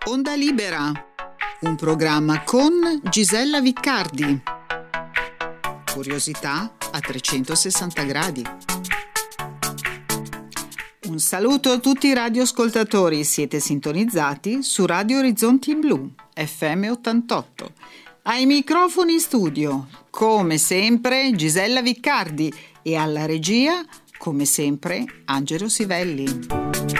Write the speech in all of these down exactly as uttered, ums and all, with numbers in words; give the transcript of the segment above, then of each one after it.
Onda Libera, un programma con Gisella Viccardi. Curiosità a trecentosessanta gradi. Un saluto a tutti i radioascoltatori, siete sintonizzati su Radio Orizzonti Blu, F M ottantotto. Ai microfoni in studio, come sempre, Gisella Viccardi e alla regia, come sempre, Angelo Sivelli.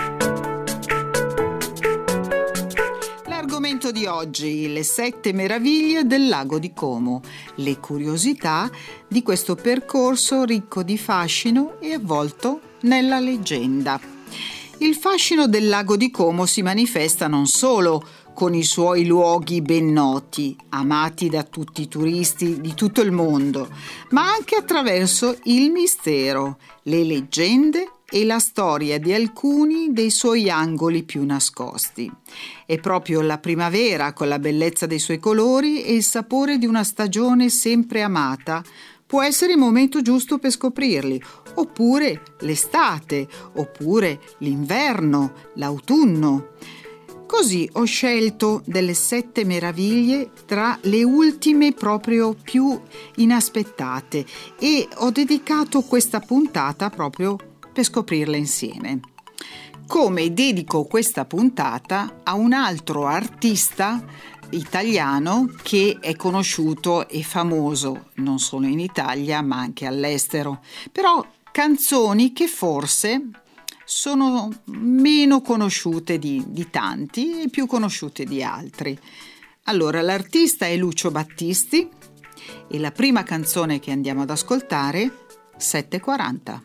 L'argomento di oggi, le sette meraviglie del lago di Como, le curiosità di questo percorso ricco di fascino e avvolto nella leggenda. Il fascino del lago di Como si manifesta non solo con i suoi luoghi ben noti, amati da tutti i turisti di tutto il mondo, ma anche attraverso il mistero, le leggende e la storia di alcuni dei suoi angoli più nascosti. È proprio la primavera, con la bellezza dei suoi colori e il sapore di una stagione sempre amata, può essere il momento giusto per scoprirli, oppure l'estate, oppure l'inverno, l'autunno. Così ho scelto delle sette meraviglie tra le ultime proprio più inaspettate e ho dedicato questa puntata proprio per scoprirle insieme. Come dedico questa puntata a un altro artista italiano che è conosciuto e famoso non solo in Italia ma anche all'estero, però canzoni che forse sono meno conosciute di, di tanti e più conosciute di altri. Allora, l'artista è Lucio Battisti e la prima canzone che andiamo ad ascoltare, sette e quaranta.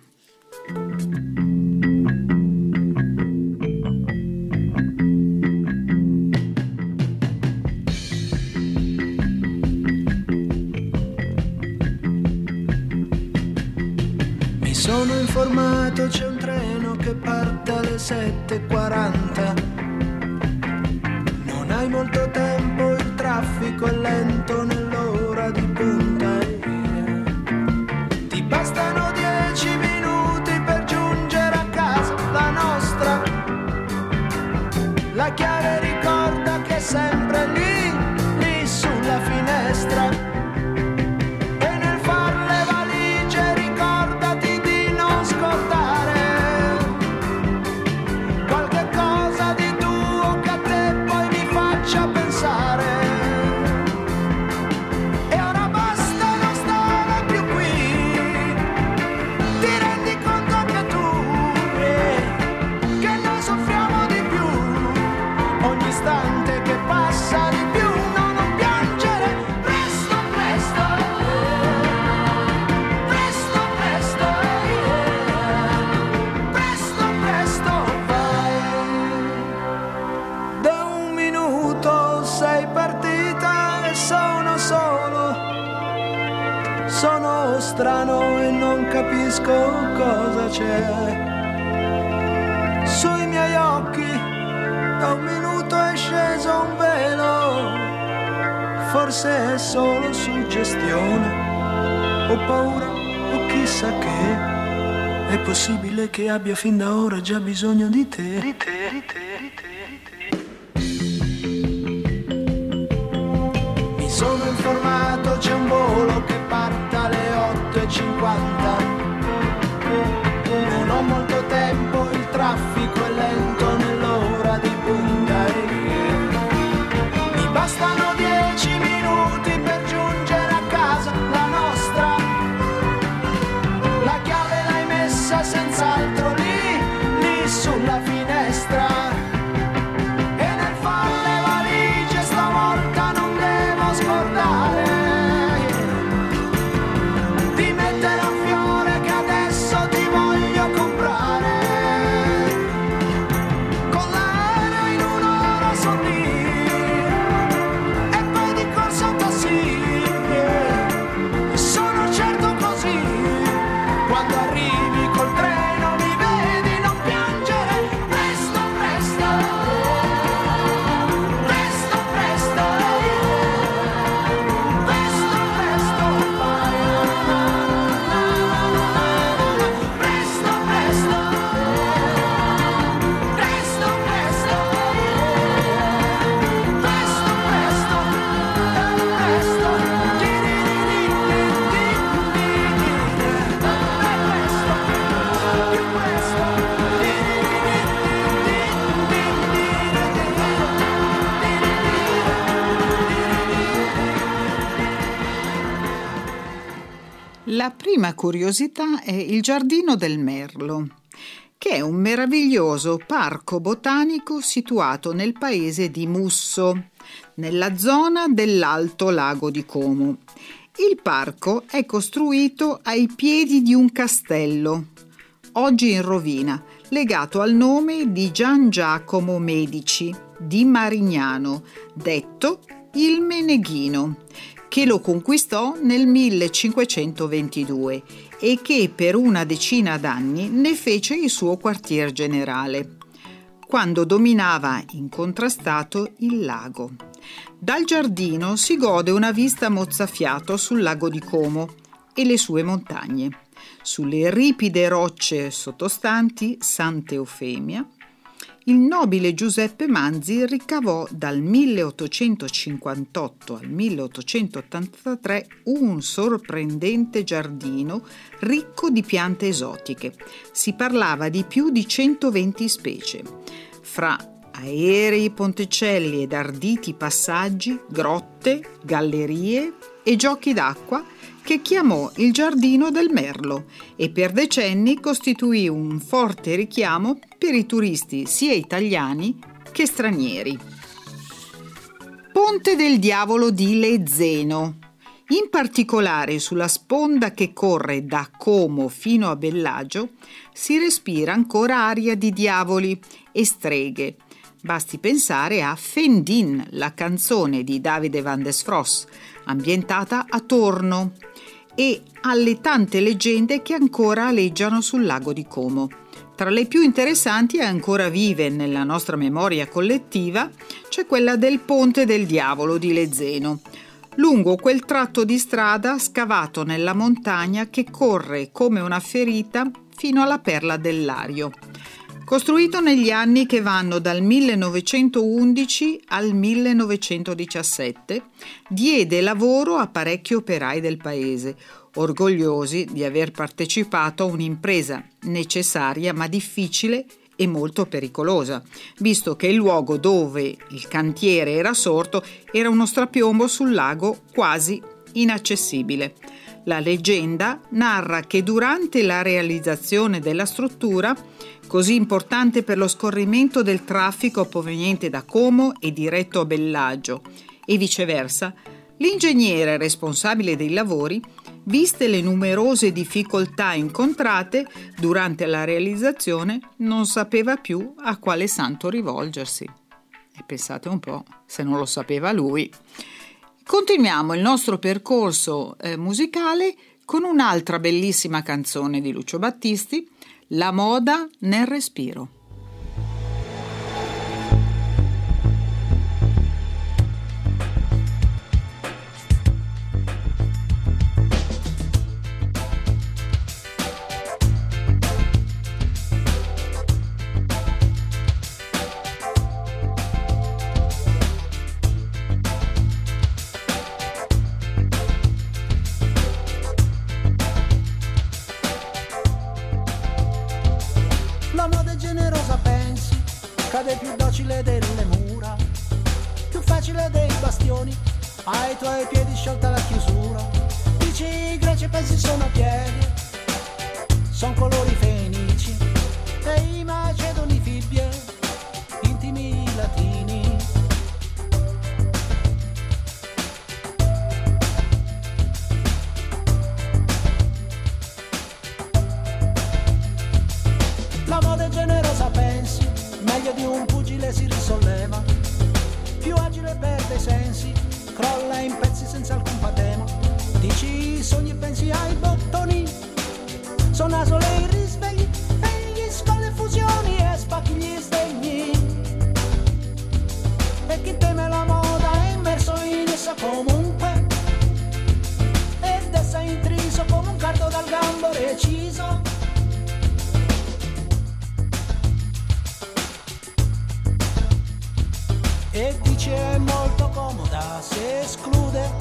Mi sono informato, c'è un treno che parte alle sette e quaranta. Non hai molto tempo, il traffico è lento nell'ora di punta. Ti bastano dieci minuti per giungere a casa, la nostra. La chiave ricorda che è sempre lì, lì sulla finestra. Strano e non capisco cosa c'è. Sui miei occhi da un minuto è sceso un velo. Forse è solo suggestione. Ho paura o chissà che. È possibile che abbia fin da ora già bisogno di te. Di te, di te, di te, di te. Mi sono informato, c'è un volo che parte alle otto e cinquanta. Non ho molto tempo, il traffico è lento nell'ora di punta. Mi bastano dieci minuti per giungere a casa, la nostra. La chiave l'hai messa senz'altro lì, lì sulla finestra. E nel fare le valigie stavolta non devo scordare di mettere un fiore che adesso ti voglio comprare. La prima curiosità è il Giardino del Merlo, che è un meraviglioso parco botanico situato nel paese di Musso, nella zona dell'Alto Lago di Como. Il parco è costruito ai piedi di un castello, oggi in rovina, legato al nome di Gian Giacomo Medici di Marignano, detto il Meneghino, che lo conquistò nel millecinquecentoventidue e che per una decina d'anni ne fece il suo quartier generale, quando dominava incontrastato il lago. Dal giardino si gode una vista mozzafiato sul lago di Como e le sue montagne. Sulle ripide rocce sottostanti Sant'Eufemia, il nobile Giuseppe Manzi ricavò dal milleottocentocinquantotto al milleottocentottantatré un sorprendente giardino ricco di piante esotiche. Si parlava di più di centoventi specie, fra aerei ponticelli ed arditi passaggi, grotte, gallerie e giochi d'acqua, che chiamò il Giardino del Merlo e per decenni costituì un forte richiamo per i turisti sia italiani che stranieri. Ponte del Diavolo di Lezzeno. In particolare sulla sponda che corre da Como fino a Bellagio si respira ancora aria di diavoli e streghe. Basti pensare a Fendin, la canzone di Davide Van der Sfros, ambientata a Torno, e alle tante leggende che ancora aleggiano sul lago di Como. Tra le più interessanti e ancora vive nella nostra memoria collettiva c'è quella del Ponte del Diavolo di Lezzeno, lungo quel tratto di strada scavato nella montagna che corre come una ferita fino alla Perla del Lario. Costruito negli anni che vanno dal millenovecentoundici al millenovecentodiciassette, diede lavoro a parecchi operai del paese, orgogliosi di aver partecipato a un'impresa necessaria ma difficile e molto pericolosa, visto che il luogo dove il cantiere era sorto era uno strapiombo sul lago quasi inaccessibile. La leggenda narra che durante la realizzazione della struttura, così importante per lo scorrimento del traffico proveniente da Como e diretto a Bellagio e viceversa, l'ingegnere responsabile dei lavori, viste le numerose difficoltà incontrate durante la realizzazione, non sapeva più a quale santo rivolgersi. E pensate un po', se non lo sapeva lui. Continuiamo il nostro percorso eh, musicale con un'altra bellissima canzone di Lucio Battisti, La moda nel respiro. Cade più docile delle mura, più facile dei bastioni, ai tuoi piedi sciolta la chiusura. Dici i greci e pensi sono piedi, son colori fenici, e i macedoni fibbie, intimi latini. La moda è generosa pensi, meglio di un pugile si risolleva, più agile perde i sensi, crolla in pezzi senza alcun patema. Dici sogni e pensi ai bottoni, son asole i risvegli, e gli scolle fusioni e spacchi gli sdegni. E chi teme la moda è immerso in essa comunque, ed essa intriso come un cardo dal gambo reciso. E dice è molto comoda se esclude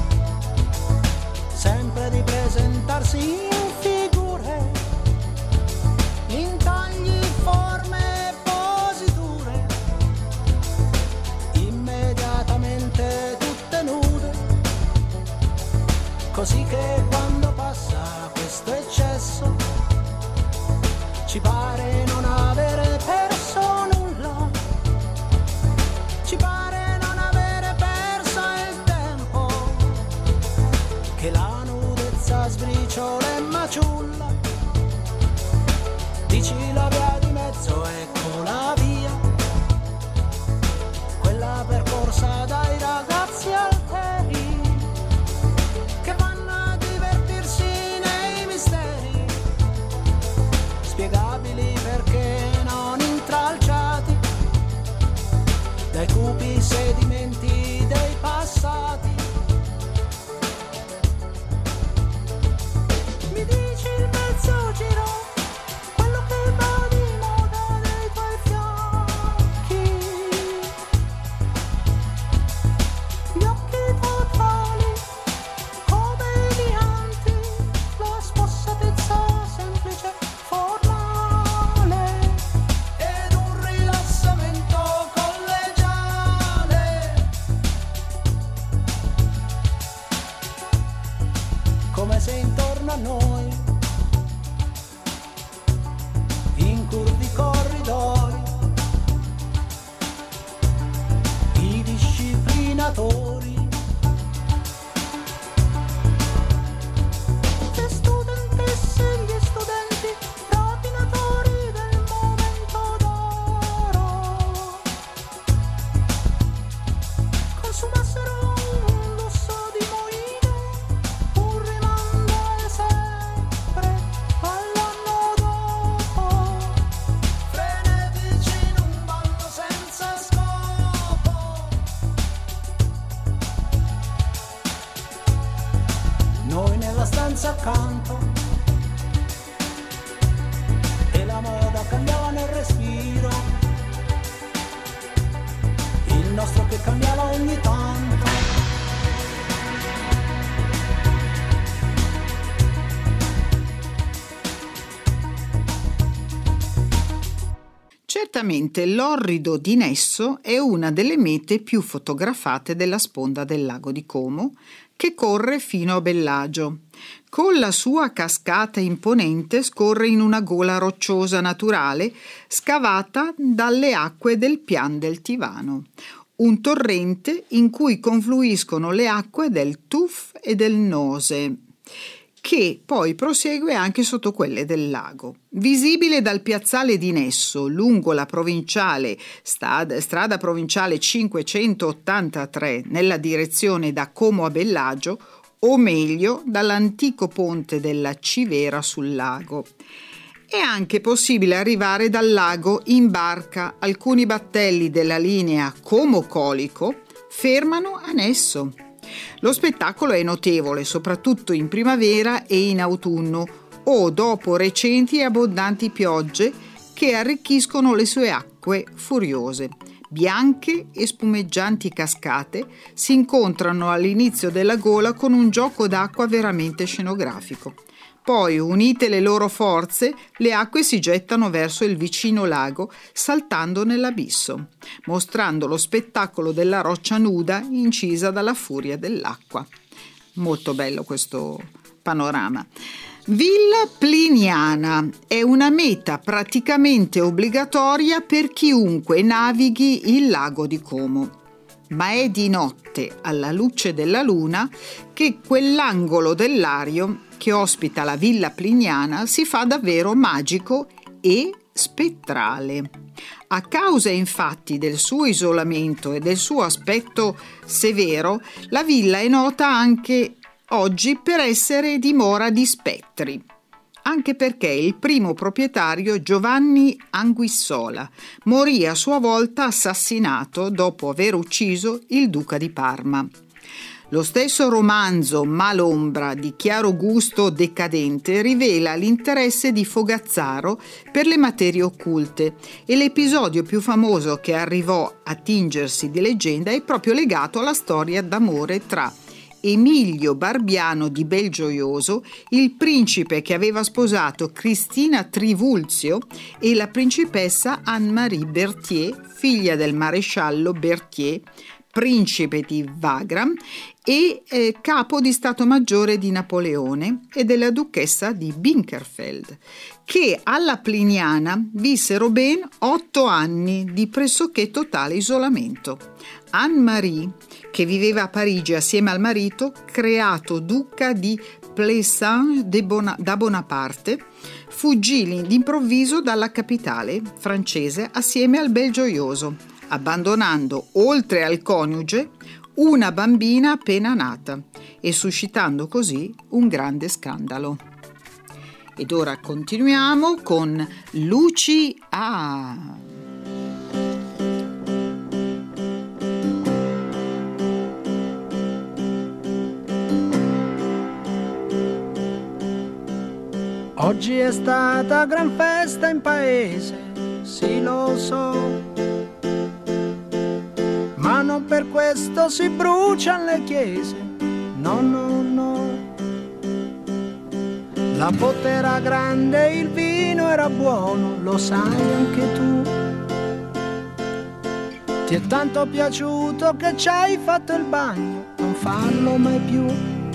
sempre di presentarsi in figure, in tagli, forme e positure, immediatamente tutte nude, così che quando passa dai cupi sedimenti dei passati. Mi dici il mezzo giro, quello che va di moda nei tuoi fianchi, gli occhi totali come dianti, la spossatezza semplice formale ed un rilassamento collegiale, come se intorno a noi, in curvi corridoi, i disciplinatori, le studentesse e gli studenti, rapinatori del momento d'oro, consumassero un lusso di moine, un rimando sempre all'anno dopo, frenetici in un ballo senza scopo. Noi nella stanza accanto e la moda cambiava nel respiro, il nostro che cambiava ogni tanto. Certamente l'orrido di Nesso è una delle mete più fotografate della sponda del lago di Como, che corre fino a Bellagio. Con la sua cascata imponente scorre in una gola rocciosa naturale scavata dalle acque del Pian del Tivano, un torrente in cui confluiscono le acque del Tuf e del Nose, che poi prosegue anche sotto quelle del lago. Visibile dal piazzale di Nesso lungo la provinciale strada, strada provinciale cinquecentottantatré nella direzione da Como a Bellagio, o meglio dall'antico ponte della Civera sul lago. È anche possibile arrivare dal lago in barca. Alcuni battelli della linea Como-Colico fermano a Nesso. Lo spettacolo è notevole, soprattutto in primavera e in autunno o dopo recenti e abbondanti piogge che arricchiscono le sue acque furiose. Bianche e spumeggianti cascate si incontrano all'inizio della gola con un gioco d'acqua veramente scenografico. Poi, unite le loro forze, le acque si gettano verso il vicino lago, saltando nell'abisso, mostrando lo spettacolo della roccia nuda incisa dalla furia dell'acqua. Molto bello questo panorama. Villa Pliniana è una meta praticamente obbligatoria per chiunque navighi il lago di Como. Ma è di notte, alla luce della luna, che quell'angolo del Lario che ospita la Villa Pliniana si fa davvero magico e spettrale. A causa infatti del suo isolamento e del suo aspetto severo, la villa è nota anche oggi per essere dimora di spettri, anche perché il primo proprietario, Giovanni Anguissola, morì a sua volta assassinato dopo aver ucciso il duca di Parma. Lo stesso romanzo Malombra di chiaro gusto decadente rivela l'interesse di Fogazzaro per le materie occulte e l'episodio più famoso che arrivò a tingersi di leggenda è proprio legato alla storia d'amore tra Emilio Barbiano di Belgioioso, il principe che aveva sposato Cristina Trivulzio, e la principessa Anne-Marie Berthier, figlia del maresciallo Berthier, principe di Wagram e eh, capo di Stato Maggiore di Napoleone, e della duchessa di Binkerfeld, che alla Pliniana vissero ben otto anni di pressoché totale isolamento. Anne-Marie, che viveva a Parigi assieme al marito, creato duca di Plaisance da Bonaparte, fuggì d'improvviso dalla capitale francese assieme al Belgioioso, abbandonando, oltre al coniuge, una bambina appena nata e suscitando così un grande scandalo. Ed ora continuiamo con Luci A. Oggi è stata gran festa in paese, sì lo so, ma non per questo si bruciano le chiese, no, no, no. La botte era grande, il vino era buono, lo sai anche tu. Ti è tanto piaciuto che ci hai fatto il bagno, non farlo mai più.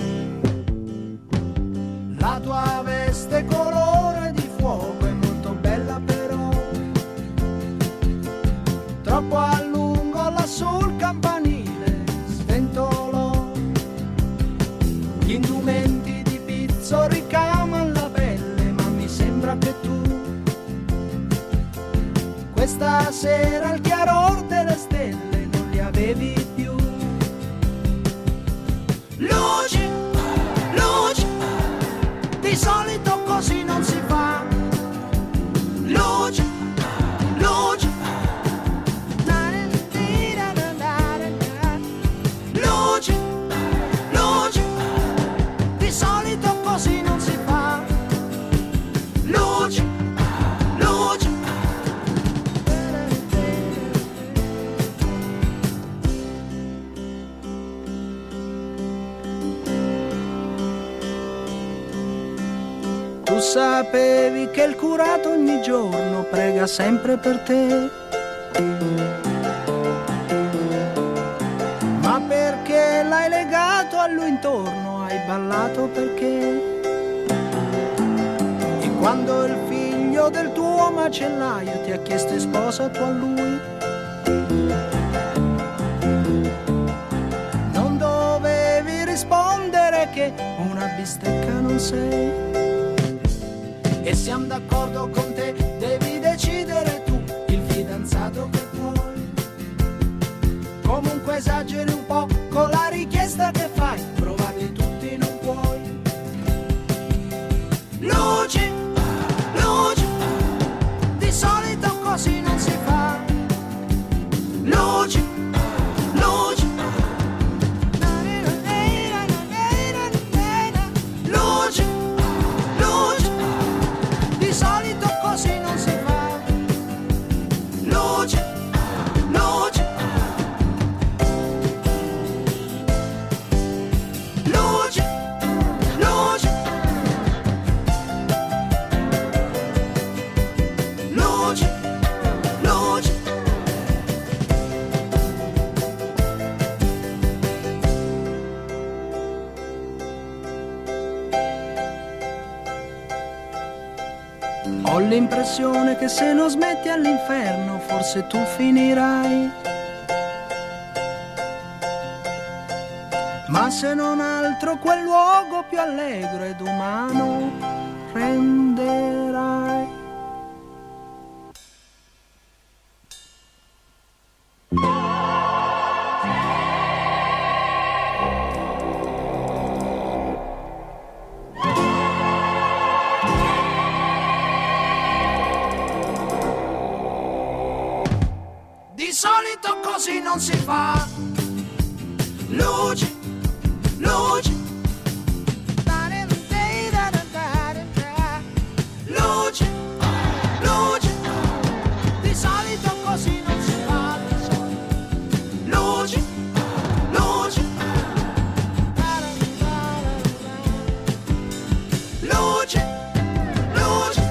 La tua veste colore di fuoco è molto bella però, troppo a lungo là sul campanile sventolò. Gli indumenti di pizzo ricamano la pelle, ma mi sembra che tu questa sera al chiaror delle stelle non li avevi più. Luci, luci, di solito così non si fa. Luci, luci, luci, luci, di solito così non si fa. Luci, luci. Tu sapevi che il curato ogni giorno prega sempre per te, ma perché l'hai legato a lui intorno, hai ballato perché. E quando il figlio del tuo macellaio ti ha chiesto in sposa tu a lui, non dovevi rispondere che una bistecca non sei. E siamo d'accordo con te, devi decidere tu, il fidanzato che vuoi. Comunque esageri un po' con la richiesta che fai, provarli tutti non puoi. Luci, luci, di solito così non si fa. Luci, luci, luci, luci, di solito così non si fa. Luci, luci, luci, luci, luci, luci. Ho l'impressione che se non smetti all'inferno forse tu finirai, ma se non altro quel luogo più allegro ed umano renderai. Di solito così non si fa. Luci, luci, luci, luci, di solito così non si fa. Luci, luci, luci, luci.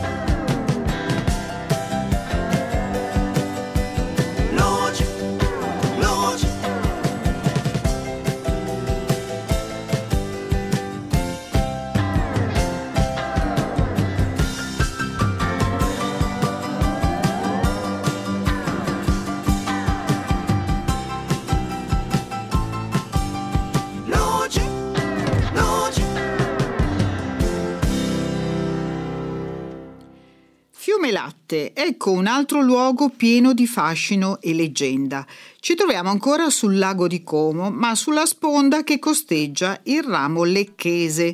Fiumelatte, ecco un altro luogo pieno di fascino e leggenda. Ci troviamo ancora sul lago di Como, ma sulla sponda che costeggia il ramo lecchese.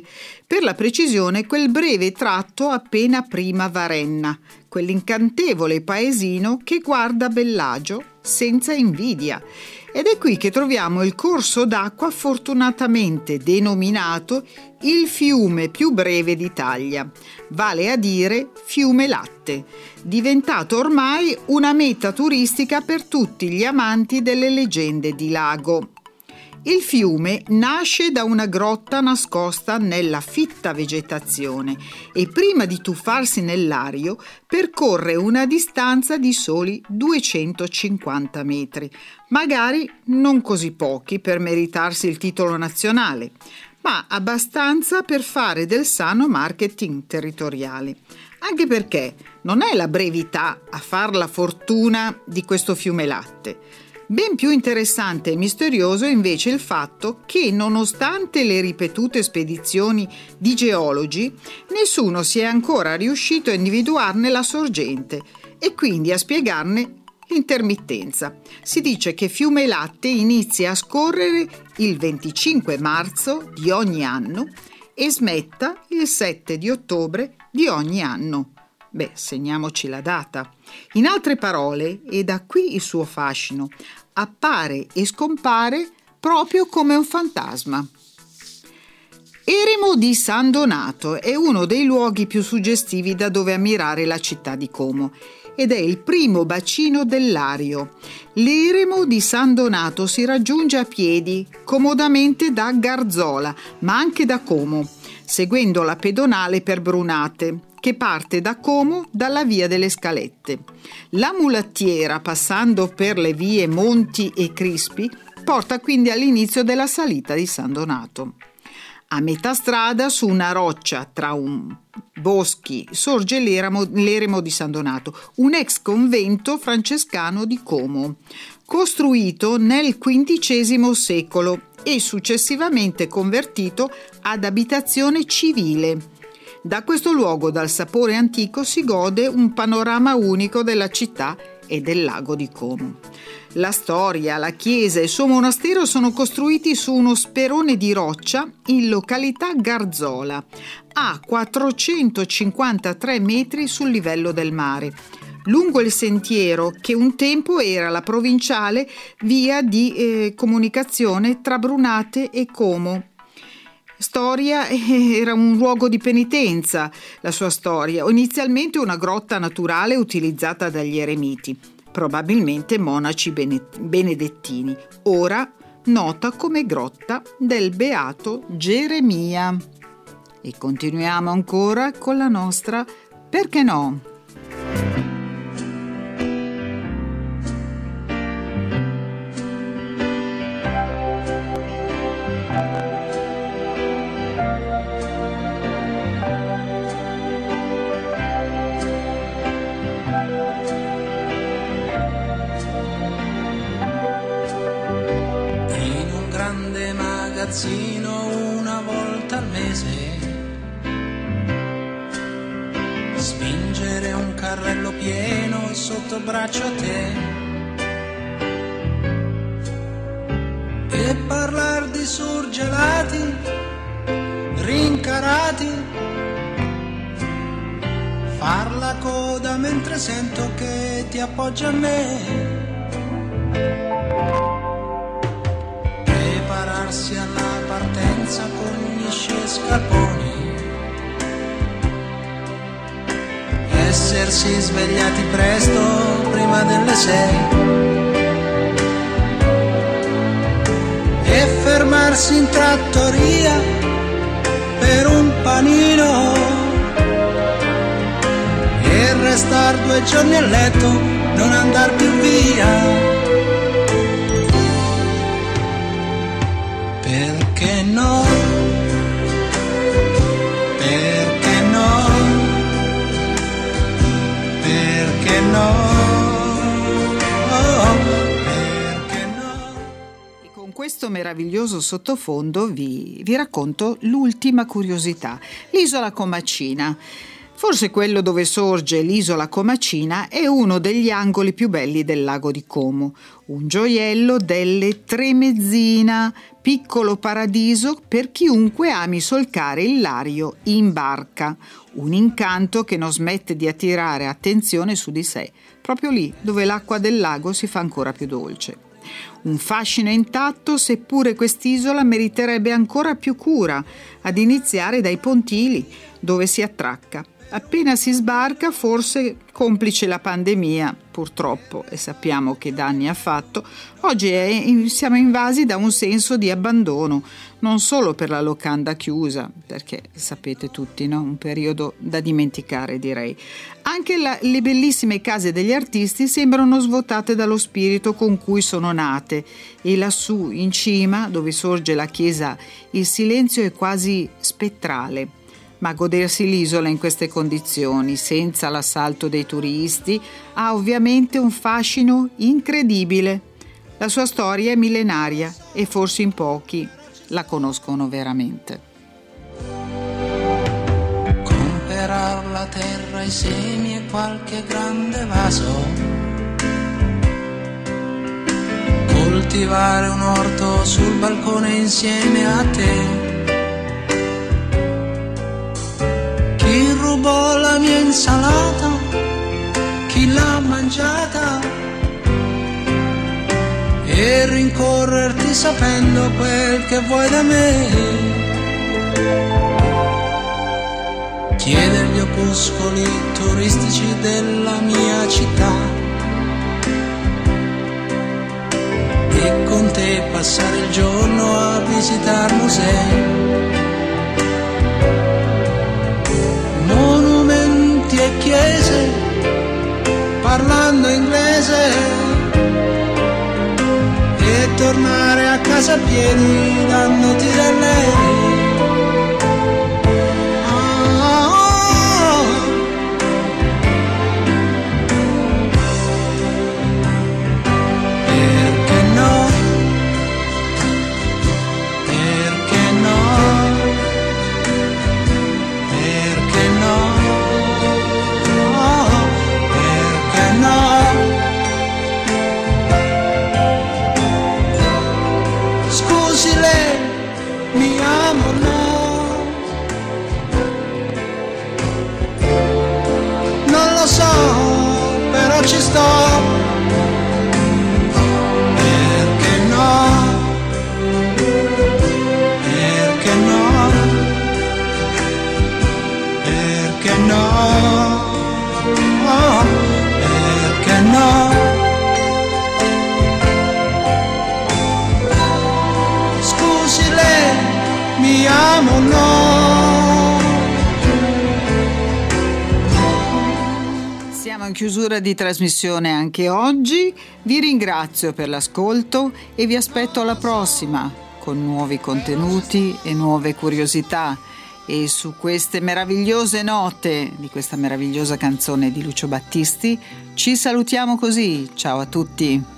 Per la precisione, quel breve tratto appena prima Varenna, quell'incantevole paesino che guarda Bellagio senza invidia. Ed è qui che troviamo il corso d'acqua fortunatamente denominato il fiume più breve d'Italia, vale a dire Fiume Latte, diventato ormai una meta turistica per tutti gli amanti delle leggende di lago. Il fiume nasce da una grotta nascosta nella fitta vegetazione e prima di tuffarsi nel Lario percorre una distanza di soli duecentocinquanta metri, magari non così pochi per meritarsi il titolo nazionale, ma abbastanza per fare del sano marketing territoriale. Anche perché non è la brevità a far la fortuna di questo fiume latte. Ben più interessante e misterioso è invece il fatto che, nonostante le ripetute spedizioni di geologi, nessuno si è ancora riuscito a individuarne la sorgente e quindi a spiegarne l'intermittenza. Si dice che Fiume Latte inizia a scorrere il venticinque marzo di ogni anno e smetta il sette di ottobre di ogni anno. Beh, segniamoci la data. In altre parole, e da qui il suo fascino, appare e scompare proprio come un fantasma. Eremo di San Donato è uno dei luoghi più suggestivi da dove ammirare la città di Como ed è il primo bacino del Lario. L'eremo di San Donato si raggiunge a piedi comodamente da Garzola, ma anche da Como, seguendo la pedonale per Brunate, che parte da Como dalla via delle Scalette. La mulattiera, passando per le vie Monti e Crispi, porta quindi all'inizio della salita di San Donato. A metà strada, su una roccia tra un boschi, sorge l'eremo, l'eremo di San Donato, un ex convento francescano di Como, costruito nel quindicesimo secolo e successivamente convertito ad abitazione civile. Da questo luogo dal sapore antico si gode un panorama unico della città e del lago di Como. La storia, la chiesa e il suo monastero sono costruiti su uno sperone di roccia in località Garzola, a quattrocentocinquantatré metri sul livello del mare, lungo il sentiero che un tempo era la provinciale via di eh, comunicazione tra Brunate e Como. Storia era un luogo di penitenza, la sua storia, inizialmente una grotta naturale utilizzata dagli eremiti, probabilmente monaci benedettini, ora nota come grotta del beato Geremia. E continuiamo ancora con la nostra Perché no? Una volta al mese spingere un carrello pieno sotto braccio a te e parlar di surgelati rincarati, far la coda mentre sento che ti appoggia a me, alla partenza con gli sci e scarponi, essersi svegliati presto prima delle sei e fermarsi in trattoria per un panino e restar due giorni a letto, non andar più via. Perché no? Perché no? Perché no? Oh, perché no? E con questo meraviglioso sottofondo vi, vi racconto l'ultima curiosità, l'isola Comacina. Forse quello dove sorge l'isola Comacina è uno degli angoli più belli del lago di Como, un gioiello delle Tremezzina, piccolo paradiso per chiunque ami solcare il Lario in barca, un incanto che non smette di attirare attenzione su di sé, proprio lì dove l'acqua del lago si fa ancora più dolce. Un fascino intatto, seppure quest'isola meriterebbe ancora più cura, ad iniziare dai pontili, dove si attracca. Appena si sbarca, forse complice la pandemia, purtroppo, e sappiamo che danni ha fatto, oggi è, siamo invasi da un senso di abbandono, non solo per la locanda chiusa, perché sapete tutti, no? Un periodo da dimenticare, direi. Anche la, le bellissime case degli artisti sembrano svuotate dallo spirito con cui sono nate, e lassù in cima, dove sorge la chiesa, il silenzio è quasi spettrale. Ma godersi l'isola in queste condizioni, senza l'assalto dei turisti, ha ovviamente un fascino incredibile. La sua storia è millenaria e forse in pochi la conoscono veramente. Comperar la terra, i semi e qualche grande vaso, coltivare un orto sul balcone insieme a te. Chi rubò la mia insalata, chi l'ha mangiata, e rincorrerti sapendo quel che vuoi da me. Chiedere gli opuscoli turistici della mia città e con te passare il giorno a visitare musei, monumenti e chiese, parlando inglese, e tornare a casa a piedi dandoti del lei. Ci sto, perché no, perché no, perché no, oh, perché no. Scusi lei, mi amo no. In chiusura di trasmissione anche oggi, vi ringrazio per l'ascolto e vi aspetto alla prossima con nuovi contenuti e nuove curiosità, e su queste meravigliose note di questa meravigliosa canzone di Lucio Battisti ci salutiamo così. Ciao a tutti.